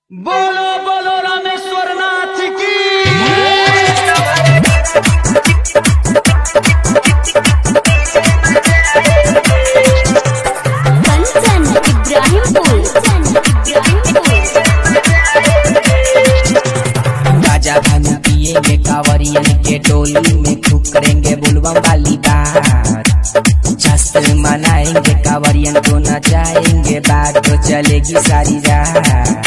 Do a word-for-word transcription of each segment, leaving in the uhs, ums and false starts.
बोलो बोलो रामेश्वर नाथ की। कंचन इब्राहिमपुर गाजा भांग पिएंगे कांवरियन के टोली में खूब करेंगे बुलबम वाली बात। जश्न मनाएंगे कांवरियन को नचाएंगे, बात तो चलेगी सारी रात।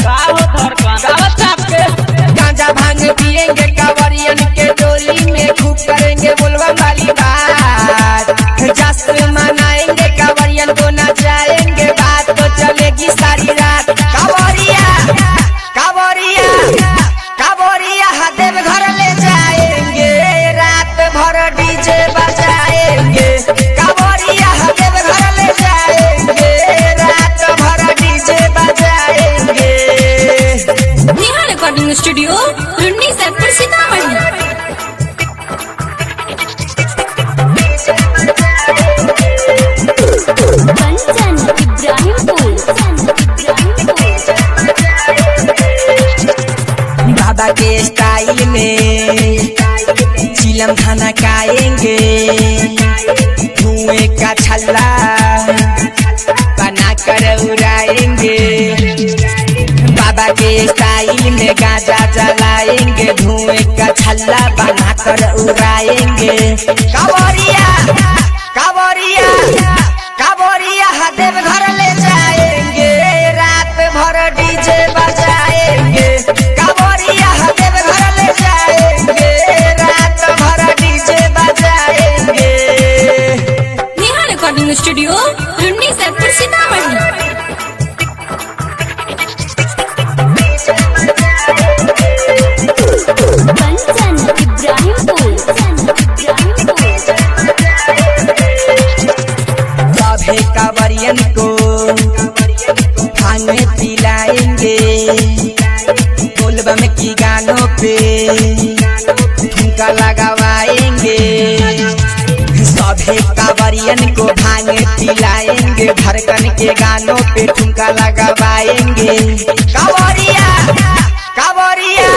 गाजा भांग पिएंगे कांवरियन के टोली में खूब करेंगे बुलबम वाली बात। जश्न मनाएंगे कांवरियन को नचाएंगे, बात तो चलेगी सारी रात। कांवरिया कांवरिया कांवरिया देव घर ले जाएंगे, रात भर डीजे बजाएंगे। कांवरिया देव घर ले जाएंगे, रात भर डीजे बजाएंगे। Neha recording studio Runni Saidpur Sitamarhi. कंचन इब्राहिमपुर बाबा के स्टाइल में चिलम खाना खाएंगे, धुएं का छल्ला बना कर उड़ाएंगे। बाबा के स्टाइल में गाजा जलाएंगे, धुएं का छल्ला बना कर उड़ाएंगे। कांवरिया कांवरिया कांवरिया देव घर ले जाएंगे, रात भर डीजे बजाएंगे। कांवरिया देव घर ले जाएंगे, रात भर डीजे बजाएंगे। Neha recording studio Runni Saidpur Sitamarhi. कंचन इब्राहिमपुर सभे कांवरियन को भांग पिलाएंगे, बोलबम की गानों पे ठुमका लगावाएंगे। सभे कांवरियन को भांग पिलाएंगे, धड़कन के गानों पे ठुमका लगावाएंगे। कांवरिया कांवरिया